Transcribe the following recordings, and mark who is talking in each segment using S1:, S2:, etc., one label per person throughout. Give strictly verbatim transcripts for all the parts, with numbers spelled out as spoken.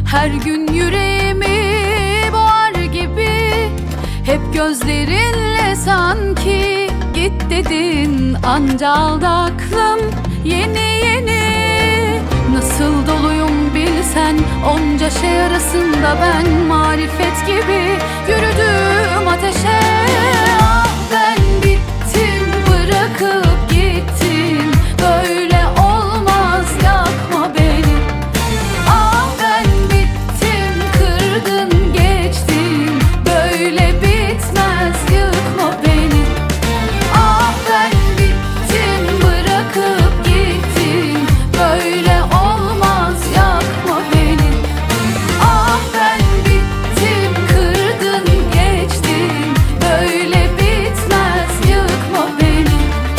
S1: Her gün yüreğimi boğar gibi, hep gözlerinle sanki git dedin. Anca aldı aklım yeni yeni. Nasıl doluyum bilsen onca şey arasında, ben marifet gibi yürüdüm ateşe. Ah ben bittim, bırakıp gittin, böyle olmaz, yakma beni. Ah ben bittim, kırdın geçtin, böyle bitmez, yıkma beni. Ah ben bittim, bırakıp gittin, böyle olmaz, yakma beni. Ah ben bittim, kırdın geçtin, böyle bitmez, yıkma beni.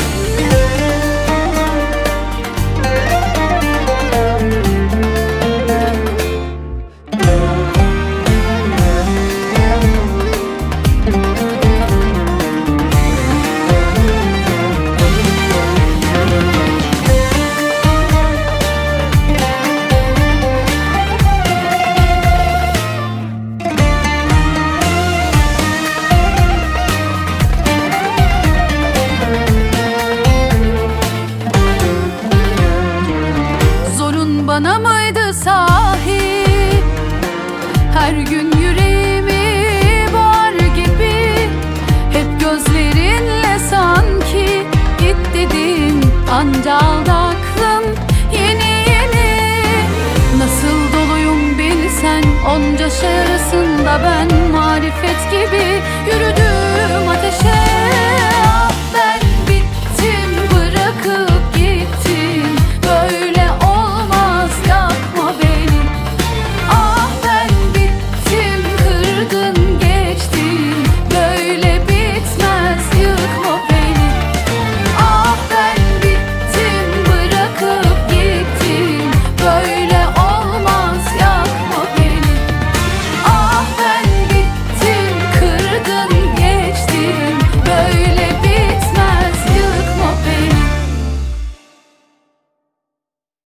S1: Zorun bana mıydı sahi? Her gün yüreğimi boğar gibi, hep gözlerinle sanki git dedin. Anca aldı aklım yeni yeni. Nasıl doluyum bilsen onca şey arasında, ben marifet gibi yürüdüm